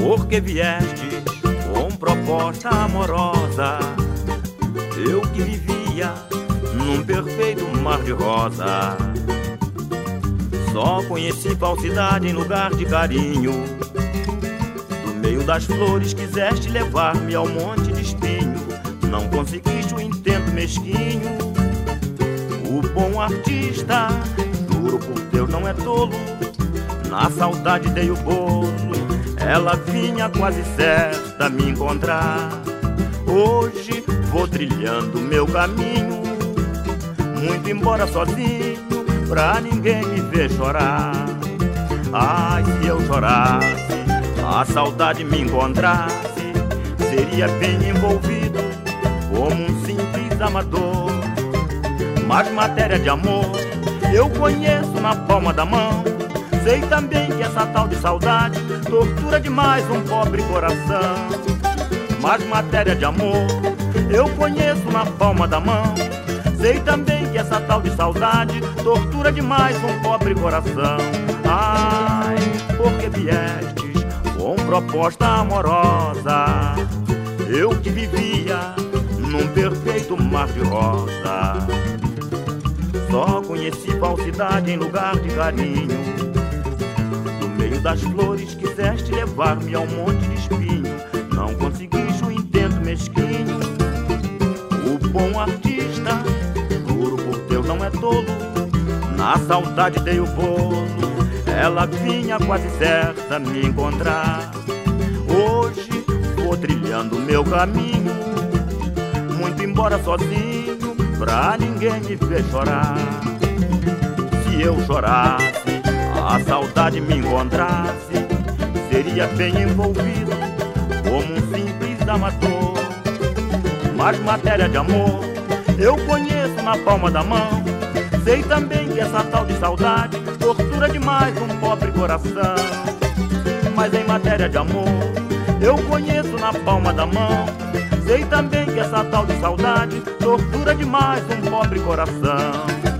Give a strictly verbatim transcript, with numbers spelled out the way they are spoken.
porque vieste com proposta amorosa. Eu que vivia num perfeito mar de rosa, só conheci falsidade em lugar de carinho. Do meio das flores quiseste levar-me ao monte de espinho, não conseguiste o intento mesquinho. O bom artista, juro por Deus não é tolo, na saudade dei o bolo, ela vinha quase certa a me encontrar. Hoje vou trilhando meu caminho, muito embora sozinho, pra ninguém me ver chorar. Ai, se eu chorasse, a saudade me encontrasse, seria bem envolvido como um simples amador. Mas matéria de amor eu conheço na palma da mão. Sei também que essa tal de saudade tortura demais um pobre coração. Mas matéria de amor eu conheço na palma da mão. Sei também que essa tal de saudade tortura demais um pobre coração. Ai, porque viestes com proposta amorosa, eu que vivia num perfeito mar de rosa, só conheci falsidade em lugar de carinho. Do meio das flores quiseste levar-me ao monte de espinho, não conseguiste o intento mesquinho. O bom artista, juro por Deus não é tolo, na saudade dei o bolo, ela vinha quase certa a me encontrar. Hoje vou trilhando meu caminho, muito embora sozinho, pra ninguém me ver chorar. Se eu chorasse, a saudade me encontrasse, seria bem envolvido como um simples amador. Mas matéria de amor eu conheço na palma da mão. Sei também que essa tal de saudade tortura demais um pobre coração. Mas em matéria de amor eu conheço na palma da mão. Sei também que essa tal de saudade tortura demais um pobre coração.